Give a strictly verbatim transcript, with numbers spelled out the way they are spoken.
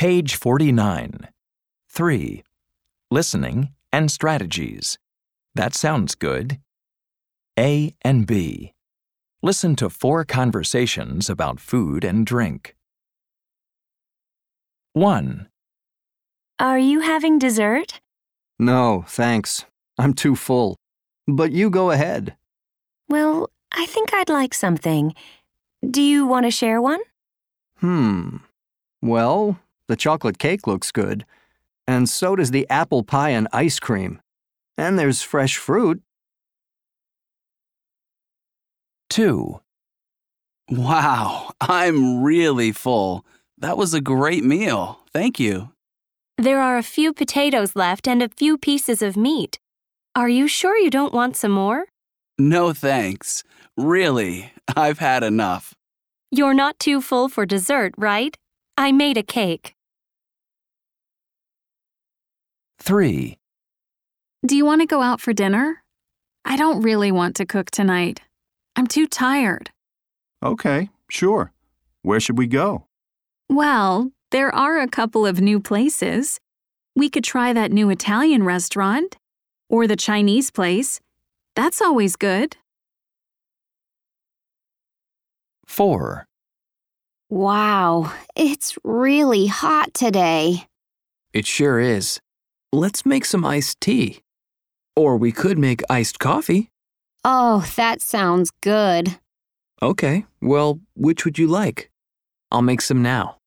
Page forty-nine. three. Listening and strategies. That sounds good. A and B. Listen to four conversations about food and drink. one. Are you having dessert? No, thanks. I'm too full. But you go ahead. Well, I think I'd like something. Do you want to share one? Hmm. Well, the chocolate cake looks good. And so does the apple pie and ice cream. And there's fresh fruit. two. Wow, I'm really full. That was a great meal. Thank you. There are a few potatoes left and a few pieces of meat. Are you sure you don't want some more? No thanks. Really, I've had enough. You're not too full for dessert, right? I made a cake. three. Do you want to go out for dinner? I don't really want to cook tonight. I'm too tired. Okay, sure. Where should we go? Well, there are a couple of new places. We could try that new Italian restaurant or the Chinese place. That's always good. four. Wow, it's really hot today. It sure is. Let's make some iced tea. Or we could make iced coffee. Oh, that sounds good. Okay, well, which would you like? I'll make some now.